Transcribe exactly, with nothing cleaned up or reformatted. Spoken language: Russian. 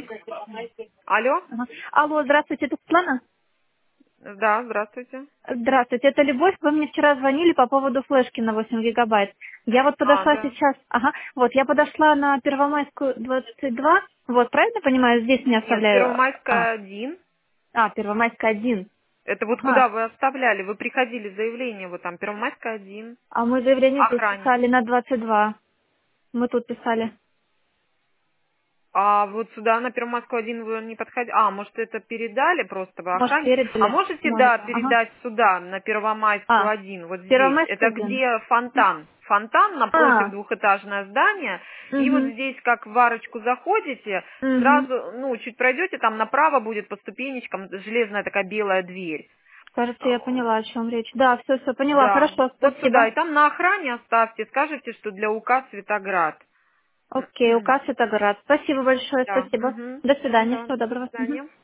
Алло? Ага. Алло, здравствуйте, это Светлана? Да, здравствуйте. Здравствуйте, это Любовь. Вы мне вчера звонили по поводу флешки на восемь гигабайт. Я вот А, подошла да. сейчас, ага, вот, я подошла на Первомайскую двадцать два, вот, правильно понимаю, здесь не Нет, оставляю, а, Первомайская один. а, Первомайская один. Это вот Ага, куда вы оставляли? Вы приходили заявление, вот там Первомайская один. а мы заявление здесь Охранник. писали на двадцать два. Мы тут писали. А вот сюда на Первомайскую один вы не подходили? А, может это передали просто вы Может, охранник? А передали? можете, Может, да, ага. передать сюда, на Первомайскую А, один, вот здесь? Первомайская Это один. где фонтан? Фонтан напротив А, двухэтажное здание. И вот угу, здесь, как в арочку заходите, угу. сразу, ну, чуть пройдете, там направо будет по ступенечкам железная такая белая дверь. Кажется, я А, поняла, о чем речь. Да, все, все, поняла. Да, Хорошо, вот сюда. спасибо. И там на охране оставьте, скажите, что для УК Светоград. Окей, указ это град. Спасибо большое, Да. спасибо. Мгм. До свидания, Да. всего До доброго. Мгм. свидания.